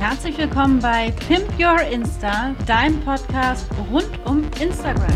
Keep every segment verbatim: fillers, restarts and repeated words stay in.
Herzlich willkommen bei Pimp Your Insta, deinem Podcast rund um Instagram.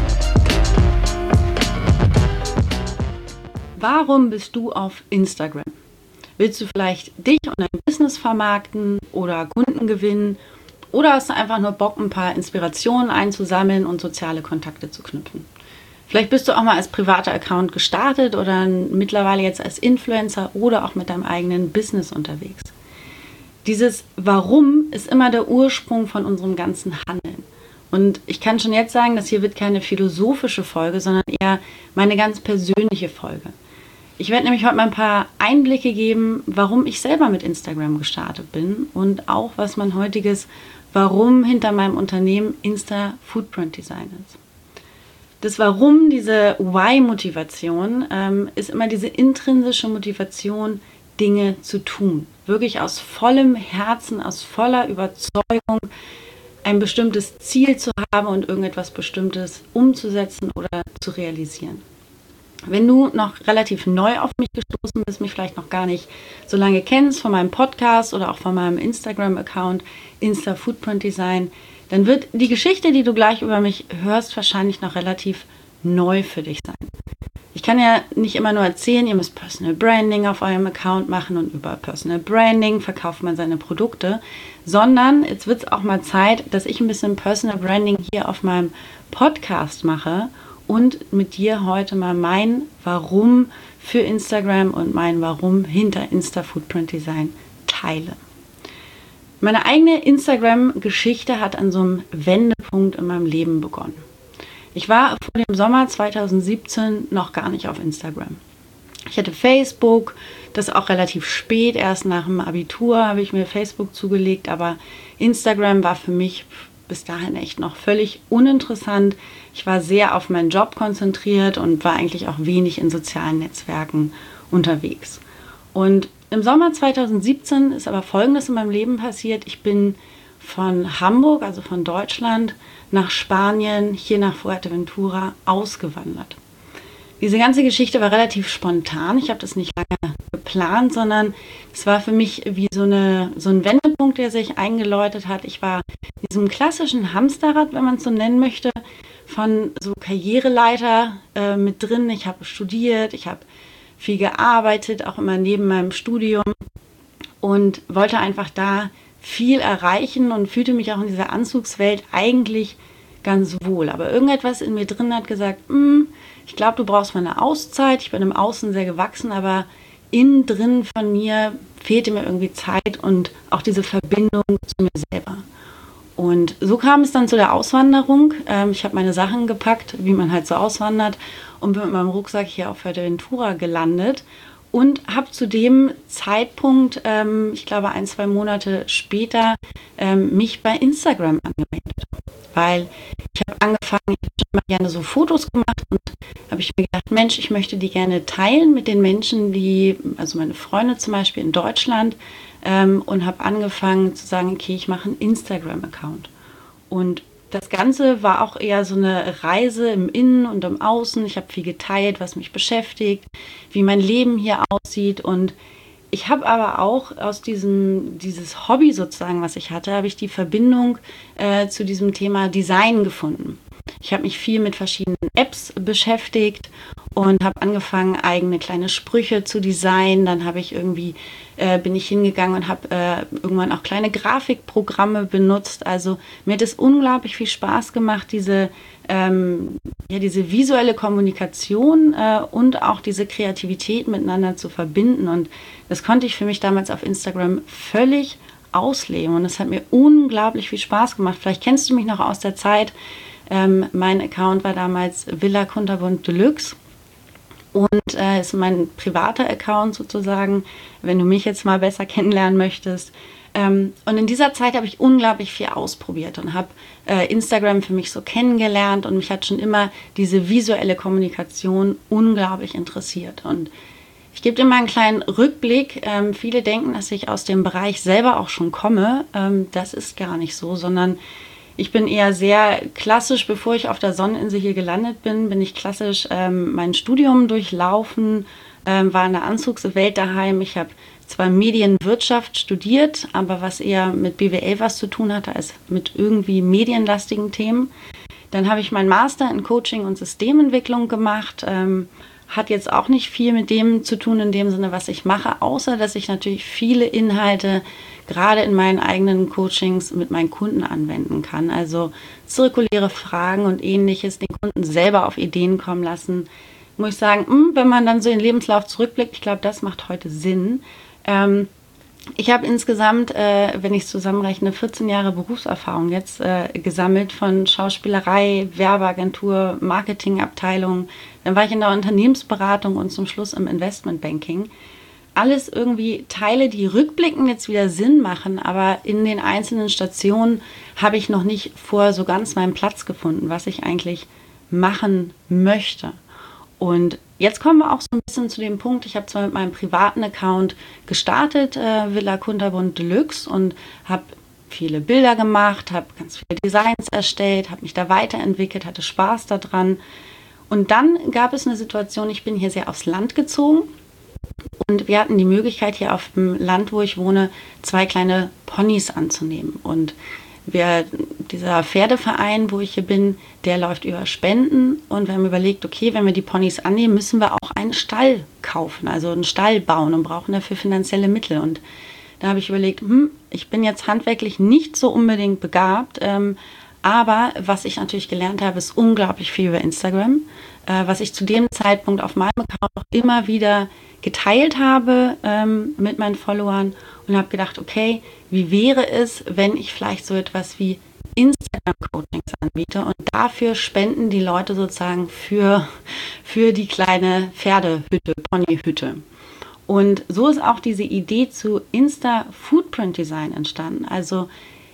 Warum bist du auf Instagram? Willst du vielleicht dich und dein Business vermarkten oder Kunden gewinnen? Oder hast du einfach nur Bock, ein paar Inspirationen einzusammeln und soziale Kontakte zu knüpfen? Vielleicht bist du auch mal als privater Account gestartet oder mittlerweile jetzt als Influencer oder auch mit deinem eigenen Business unterwegs. Dieses Warum ist immer der Ursprung von unserem ganzen Handeln. Und ich kann schon jetzt sagen, das hier wird keine philosophische Folge, sondern eher meine ganz persönliche Folge. Ich werde nämlich heute mal ein paar Einblicke geben, warum ich selber mit Instagram gestartet bin und auch was mein heutiges Warum hinter meinem Unternehmen Insta Footprint Design ist. Das Warum, diese Why-Motivation, ähm, ist immer diese intrinsische Motivation, Dinge zu tun. Wirklich aus vollem Herzen, aus voller Überzeugung, ein bestimmtes Ziel zu haben und irgendetwas Bestimmtes umzusetzen oder zu realisieren. Wenn du noch relativ neu auf mich gestoßen bist, mich vielleicht noch gar nicht so lange kennst von meinem Podcast oder auch von meinem Instagram-Account Insta Footprint Design, dann wird die Geschichte, die du gleich über mich hörst, wahrscheinlich noch relativ neu für dich sein. Ich kann ja nicht immer nur erzählen, ihr müsst Personal Branding auf eurem Account machen und über Personal Branding verkauft man seine Produkte, sondern jetzt wird es auch mal Zeit, dass ich ein bisschen Personal Branding hier auf meinem Podcast mache und mit dir heute mal mein Warum für Instagram und mein Warum hinter Insta Footprint Design teile. Meine eigene Instagram-Geschichte hat an so einem Wendepunkt in meinem Leben begonnen. Ich war vor dem Sommer zweitausendsiebzehn noch gar nicht auf Instagram. Ich hatte Facebook, das auch relativ spät, erst nach dem Abitur habe ich mir Facebook zugelegt, aber Instagram war für mich bis dahin echt noch völlig uninteressant. Ich war sehr auf meinen Job konzentriert und war eigentlich auch wenig in sozialen Netzwerken unterwegs. Und im Sommer zweitausendsiebzehn ist aber Folgendes in meinem Leben passiert. Ich bin von Hamburg, also von Deutschland, nach Spanien, hier nach Fuerteventura ausgewandert. Diese ganze Geschichte war relativ spontan. Ich habe das nicht lange geplant, sondern es war für mich wie so, eine, so ein Wendepunkt, der sich eingeläutet hat. Ich war in diesem klassischen Hamsterrad, wenn man es so nennen möchte, von so Karriereleiter äh, mit drin. Ich habe studiert, ich habe viel gearbeitet, auch immer neben meinem Studium und wollte einfach da viel erreichen und fühlte mich auch in dieser Anzugswelt eigentlich ganz wohl. Aber irgendetwas in mir drin hat gesagt, ich glaube, du brauchst mal eine Auszeit. Ich bin im Außen sehr gewachsen, aber innen drin von mir fehlte mir irgendwie Zeit und auch diese Verbindung zu mir selber. Und so kam es dann zu der Auswanderung. Ich habe meine Sachen gepackt, wie man halt so auswandert, und bin mit meinem Rucksack hier auf Fuerteventura gelandet. Und habe zu dem Zeitpunkt, ähm, ich glaube ein, zwei Monate später, ähm, mich bei Instagram angemeldet. Weil ich habe angefangen, ich habe schon mal gerne so Fotos gemacht und habe ich mir gedacht, Mensch, ich möchte die gerne teilen mit den Menschen, die, also meine Freunde zum Beispiel in Deutschland, ähm, und habe angefangen zu sagen, okay, ich mache einen Instagram-Account. Und das Ganze war auch eher so eine Reise im Innen und im Außen. Ich habe viel geteilt, was mich beschäftigt, wie mein Leben hier aussieht. Und ich habe aber auch aus diesem dieses Hobby sozusagen, was ich hatte, habe ich die Verbindung äh, zu diesem Thema Design gefunden. Ich habe mich viel mit verschiedenen Apps beschäftigt und habe angefangen, eigene kleine Sprüche zu designen. Dann habe ich irgendwie, äh, bin ich hingegangen und habe äh, irgendwann auch kleine Grafikprogramme benutzt. Also mir hat es unglaublich viel Spaß gemacht, diese, ähm, ja, diese visuelle Kommunikation äh, und auch diese Kreativität miteinander zu verbinden. Und das konnte ich für mich damals auf Instagram völlig ausleben. Und es hat mir unglaublich viel Spaß gemacht. Vielleicht kennst du mich noch aus der Zeit. Ähm, mein Account war damals Villa Kunterbunt Deluxe und äh, ist mein privater Account sozusagen, wenn du mich jetzt mal besser kennenlernen möchtest. Ähm, und in dieser Zeit habe ich unglaublich viel ausprobiert und habe äh, Instagram für mich so kennengelernt und mich hat schon immer diese visuelle Kommunikation unglaublich interessiert. Und ich gebe dir mal einen kleinen Rückblick. Ähm, viele denken, dass ich aus dem Bereich selber auch schon komme. Ähm, das ist gar nicht so, sondern ich bin eher sehr klassisch, bevor ich auf der Sonneninsel hier gelandet bin, bin ich klassisch ähm, mein Studium durchlaufen, ähm, war in der Anzugswelt daheim. Ich habe zwar Medienwirtschaft studiert, aber was eher mit B W L was zu tun hatte, als mit irgendwie medienlastigen Themen. Dann habe ich meinen Master in Coaching und Systementwicklung gemacht. Ähm, hat jetzt auch nicht viel mit dem zu tun, in dem Sinne, was ich mache, außer dass ich natürlich viele Inhalte gerade in meinen eigenen Coachings mit meinen Kunden anwenden kann. Also zirkuläre Fragen und Ähnliches, den Kunden selber auf Ideen kommen lassen. Muss ich sagen, mh, wenn man dann so in den Lebenslauf zurückblickt, ich glaube, das macht heute Sinn. Ähm, ich habe insgesamt, äh, wenn ich es zusammenrechne, vierzehn Jahre Berufserfahrung jetzt äh, gesammelt von Schauspielerei, Werbeagentur, Marketingabteilung. Dann war ich in der Unternehmensberatung und zum Schluss im Investmentbanking. Alles irgendwie Teile, die rückblickend jetzt wieder Sinn machen, aber in den einzelnen Stationen habe ich noch nicht vorher so ganz meinen Platz gefunden, was ich eigentlich machen möchte. Und jetzt kommen wir auch so ein bisschen zu dem Punkt, ich habe zwar mit meinem privaten Account gestartet, äh, Villa Kunterbund Deluxe, und habe viele Bilder gemacht, habe ganz viele Designs erstellt, habe mich da weiterentwickelt, hatte Spaß daran. Und dann gab es eine Situation, ich bin hier sehr aufs Land gezogen und wir hatten die Möglichkeit, hier auf dem Land, wo ich wohne, zwei kleine Ponys anzunehmen. Und wir, dieser Pferdeverein, wo ich hier bin, der läuft über Spenden, und wir haben überlegt, okay, wenn wir die Ponys annehmen, müssen wir auch einen Stall kaufen, also einen Stall bauen, und brauchen dafür finanzielle Mittel. Und da habe ich überlegt, hm, ich bin jetzt handwerklich nicht so unbedingt begabt, ähm, aber was ich natürlich gelernt habe, ist unglaublich viel über Instagram, äh, was ich zu dem Zeitpunkt auf meinem Account auch immer wieder geteilt habe ähm, mit meinen Followern, und habe gedacht, okay, wie wäre es, wenn ich vielleicht so etwas wie Instagram-Coachings anbiete, und dafür spenden die Leute sozusagen für, für die kleine Pferdehütte, Ponyhütte. Und so ist auch diese Idee zu Insta Footprint Design entstanden. Also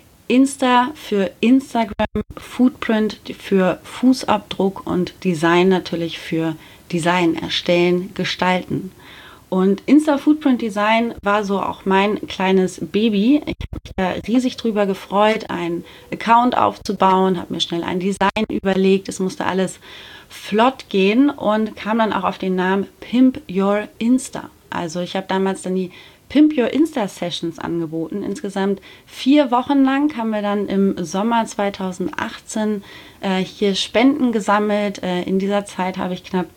Insta für Instagram, Footprint für Fußabdruck und Design natürlich für Design erstellen, gestalten. Und Insta Footprint Design war so auch mein kleines Baby. Ich habe mich da riesig drüber gefreut, einen Account aufzubauen, habe mir schnell ein Design überlegt. Es musste alles flott gehen und kam dann auch auf den Namen Pimp Your Insta. Also ich habe damals dann die Pimp Your Insta Sessions angeboten. Insgesamt vier Wochen lang haben wir dann im Sommer zweitausendachtzehn äh, hier Spenden gesammelt. Äh, in dieser Zeit habe ich knapp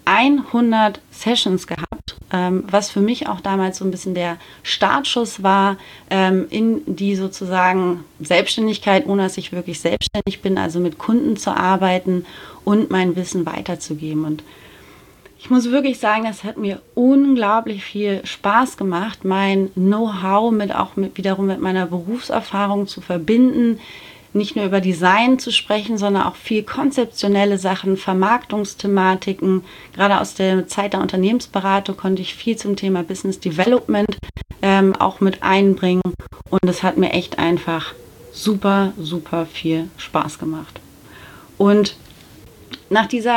hundert Sessions gehabt, ähm, was für mich auch damals so ein bisschen der Startschuss war ähm, in die sozusagen Selbstständigkeit, ohne dass ich wirklich selbstständig bin, also mit Kunden zu arbeiten und mein Wissen weiterzugeben. Und ich muss wirklich sagen, das hat mir unglaublich viel Spaß gemacht, mein Know-how mit auch mit, wiederum mit meiner Berufserfahrung zu verbinden, nicht nur über Design zu sprechen, sondern auch viel konzeptionelle Sachen, Vermarktungsthematiken. Gerade aus der Zeit der Unternehmensberatung konnte ich viel zum Thema Business Development ähm, auch mit einbringen. Und es hat mir echt einfach super, super viel Spaß gemacht. Und nach dieser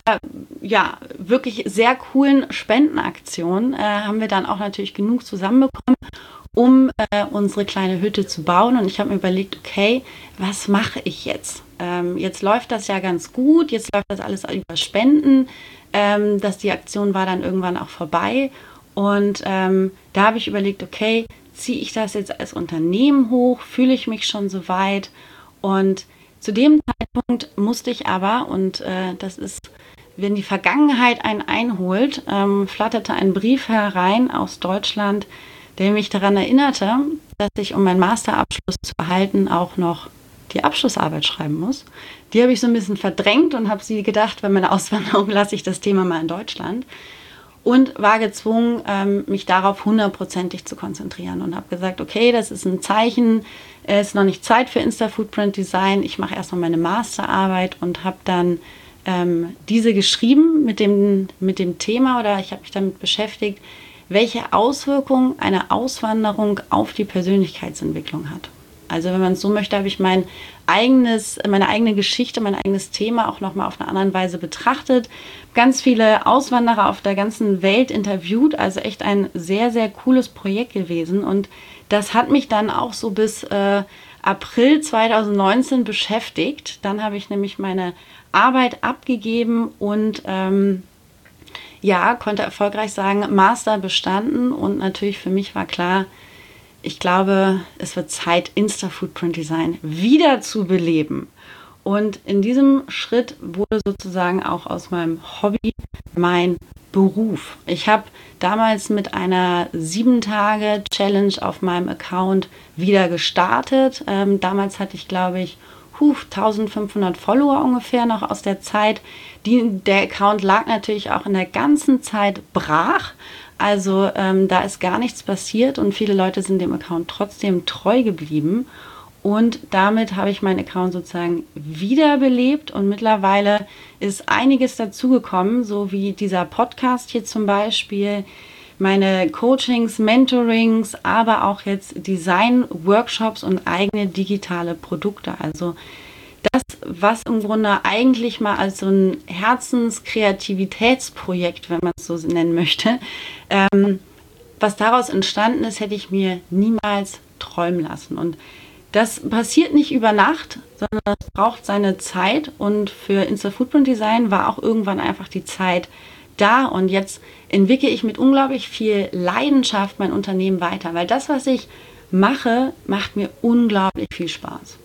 ja wirklich sehr coolen Spendenaktion äh, haben wir dann auch natürlich genug zusammenbekommen, um äh, unsere kleine Hütte zu bauen. Und ich habe mir überlegt, okay, was mache ich jetzt? Ähm, jetzt läuft das ja ganz gut, jetzt läuft das alles über Spenden. Ähm, dass die Aktion war dann irgendwann auch vorbei. Und ähm, da habe ich überlegt, okay, ziehe ich das jetzt als Unternehmen hoch? Fühle ich mich schon so weit? Und zu dem Zeitpunkt musste ich aber, und äh, das ist, wenn die Vergangenheit einen einholt, ähm, flatterte ein Brief herein aus Deutschland, der mich daran erinnerte, dass ich, um meinen Masterabschluss zu erhalten, auch noch die Abschlussarbeit schreiben muss. Die habe ich so ein bisschen verdrängt und habe sie gedacht, bei meiner Auswanderung lasse ich das Thema mal in Deutschland. Und war gezwungen, mich darauf hundertprozentig zu konzentrieren, und habe gesagt, okay, das ist ein Zeichen, es ist noch nicht Zeit für Insta Footprint Design, ich mache erstmal meine Masterarbeit, und habe dann ähm, diese geschrieben mit dem, mit dem Thema, oder ich habe mich damit beschäftigt, welche Auswirkungen eine Auswanderung auf die Persönlichkeitsentwicklung hat. Also wenn man es so möchte, habe ich mein eigenes, meine eigene Geschichte, mein eigenes Thema auch nochmal auf eine andere Weise betrachtet. Ganz viele Auswanderer auf der ganzen Welt interviewt, also echt ein sehr, sehr cooles Projekt gewesen. Und das hat mich dann auch so bis äh, April zweitausendneunzehn beschäftigt. Dann habe ich nämlich meine Arbeit abgegeben und ähm, ja, konnte erfolgreich sagen, Master bestanden und natürlich für mich war klar, ich glaube, es wird Zeit, Insta-Footprint Design wieder zu beleben. Und in diesem Schritt wurde sozusagen auch aus meinem Hobby mein Beruf. Ich habe damals mit einer sieben Tage Challenge auf meinem Account wieder gestartet. Ähm, damals hatte ich, glaube ich, huh, eintausendfünfhundert Follower ungefähr noch aus der Zeit. Die, der Account lag natürlich auch in der ganzen Zeit brach. Also ähm, da ist gar nichts passiert und viele Leute sind dem Account trotzdem treu geblieben. Und damit habe ich meinen Account sozusagen wiederbelebt und mittlerweile ist einiges dazugekommen, so wie dieser Podcast hier zum Beispiel, meine Coachings, Mentorings, aber auch jetzt Design-Workshops und eigene digitale Produkte. Also das, was im Grunde eigentlich mal als so ein Herzenskreativitätsprojekt, wenn man es so nennen möchte, ähm, was daraus entstanden ist, hätte ich mir niemals träumen lassen. Und das passiert nicht über Nacht, sondern das braucht seine Zeit und für Insta-Footprint Design war auch irgendwann einfach die Zeit da und jetzt entwickle ich mit unglaublich viel Leidenschaft mein Unternehmen weiter, weil das, was ich mache, macht mir unglaublich viel Spaß.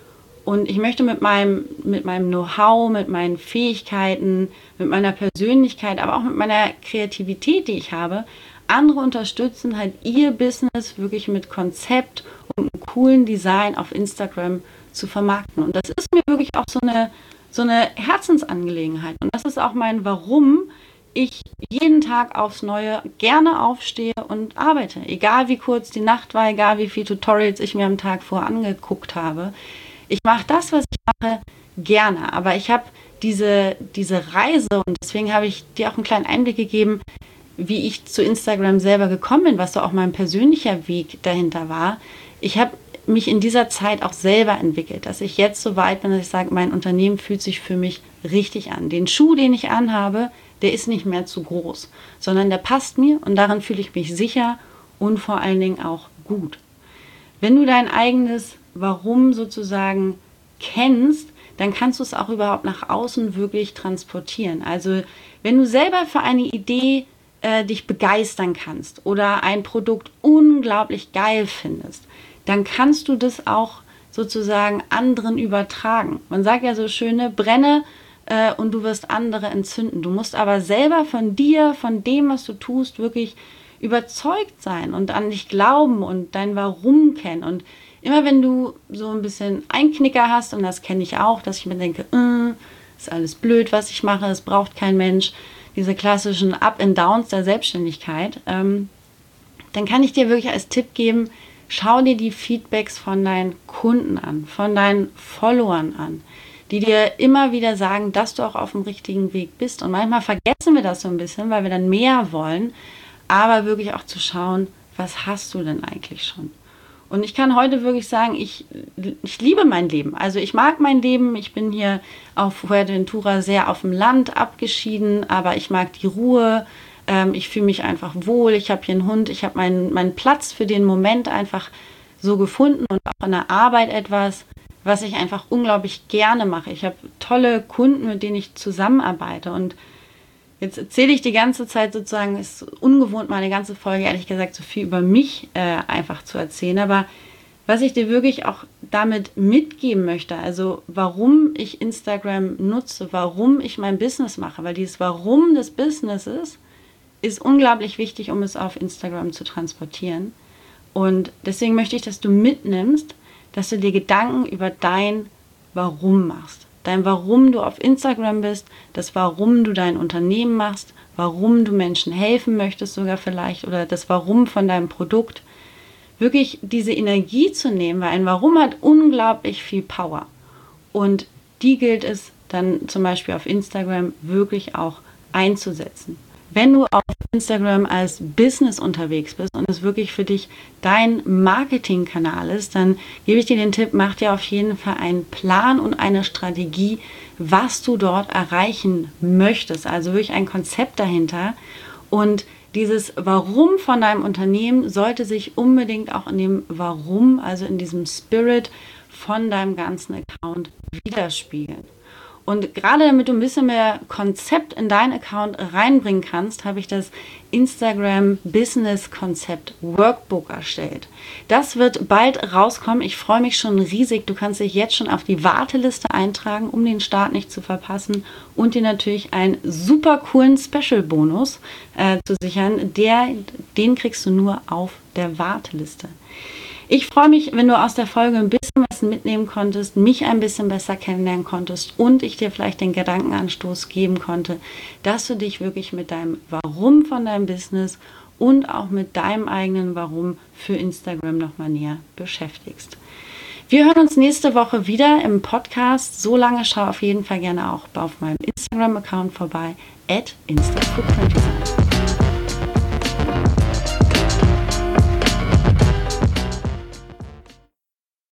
Und ich möchte mit meinem, mit meinem Know-how, mit meinen Fähigkeiten, mit meiner Persönlichkeit, aber auch mit meiner Kreativität, die ich habe, andere unterstützen, halt ihr Business wirklich mit Konzept und einem coolen Design auf Instagram zu vermarkten. Und das ist mir wirklich auch so eine, so eine Herzensangelegenheit. Und das ist auch mein Warum ich jeden Tag aufs Neue gerne aufstehe und arbeite. Egal wie kurz die Nacht war, egal wie viele Tutorials ich mir am Tag vorher angeguckt habe. Ich mache das, was ich mache, gerne. Aber ich habe diese, diese Reise und deswegen habe ich dir auch einen kleinen Einblick gegeben, wie ich zu Instagram selber gekommen bin, was so auch mein persönlicher Weg dahinter war. Ich habe mich in dieser Zeit auch selber entwickelt, dass ich jetzt so weit bin, dass ich sage, mein Unternehmen fühlt sich für mich richtig an. Den Schuh, den ich anhabe, der ist nicht mehr zu groß, sondern der passt mir und darin fühle ich mich sicher und vor allen Dingen auch gut. Wenn du dein eigenes Warum sozusagen kennst, dann kannst du es auch überhaupt nach außen wirklich transportieren. Also wenn du selber für eine Idee äh, dich begeistern kannst oder ein Produkt unglaublich geil findest, dann kannst du das auch sozusagen anderen übertragen. Man sagt ja so schön, ne, brenne äh, und du wirst andere entzünden. Du musst aber selber von dir, von dem, was du tust, wirklich überzeugt sein und an dich glauben und dein Warum kennen. Und immer wenn du so ein bisschen Einknicker hast, und das kenne ich auch, dass ich mir denke, äh, ist alles blöd, was ich mache, es braucht kein Mensch, diese klassischen Up and Downs der Selbstständigkeit, ähm, dann kann ich dir wirklich als Tipp geben, schau dir die Feedbacks von deinen Kunden an, von deinen Followern an, die dir immer wieder sagen, dass du auch auf dem richtigen Weg bist. Und manchmal vergessen wir das so ein bisschen, weil wir dann mehr wollen, aber wirklich auch zu schauen, was hast du denn eigentlich schon? Und ich kann heute wirklich sagen, ich, ich liebe mein Leben. Also ich mag mein Leben. Ich bin hier auf Fuerteventura sehr auf dem Land abgeschieden, aber ich mag die Ruhe. Ähm, ich fühle mich einfach wohl. Ich habe hier einen Hund. Ich habe meinen, meinen Platz für den Moment einfach so gefunden und auch in der Arbeit etwas, was ich einfach unglaublich gerne mache. Ich habe tolle Kunden, mit denen ich zusammenarbeite und jetzt erzähle ich die ganze Zeit sozusagen, ist ungewohnt, mal eine ganze Folge, ehrlich gesagt, so viel über mich äh, einfach zu erzählen. Aber was ich dir wirklich auch damit mitgeben möchte, also warum ich Instagram nutze, warum ich mein Business mache, weil dieses Warum des Businesses ist unglaublich wichtig, um es auf Instagram zu transportieren. Und deswegen möchte ich, dass du mitnimmst, dass du dir Gedanken über dein Warum machst. Dein Warum du auf Instagram bist, das Warum du dein Unternehmen machst, warum du Menschen helfen möchtest sogar vielleicht oder das Warum von deinem Produkt. Wirklich diese Energie zu nehmen, weil ein Warum hat unglaublich viel Power. Und die gilt es dann zum Beispiel auf Instagram wirklich auch einzusetzen. Wenn du auf Instagram als Business unterwegs bist und es wirklich für dich dein Marketingkanal ist, dann gebe ich dir den Tipp, mach dir auf jeden Fall einen Plan und eine Strategie, was du dort erreichen möchtest. Also wirklich ein Konzept dahinter. Und dieses Warum von deinem Unternehmen sollte sich unbedingt auch in dem Warum, also in diesem Spirit von deinem ganzen Account widerspiegeln. Und gerade damit du ein bisschen mehr Konzept in deinen Account reinbringen kannst, habe ich das Instagram Business Konzept Workbook erstellt. Das wird bald rauskommen. Ich freue mich schon riesig. Du kannst dich jetzt schon auf die Warteliste eintragen, um den Start nicht zu verpassen und dir natürlich einen super coolen Special-Bonus äh, zu sichern. Der, den kriegst du nur auf der Warteliste. Ich freue mich, wenn du aus der Folge ein bisschen was mitnehmen konntest, mich ein bisschen besser kennenlernen konntest und ich dir vielleicht den Gedankenanstoß geben konnte, dass du dich wirklich mit deinem Warum von deinem Business und auch mit deinem eigenen Warum für Instagram nochmal näher beschäftigst. Wir hören uns nächste Woche wieder im Podcast. So lange schau auf jeden Fall gerne auch auf meinem Instagram-Account vorbei, at instafootprint.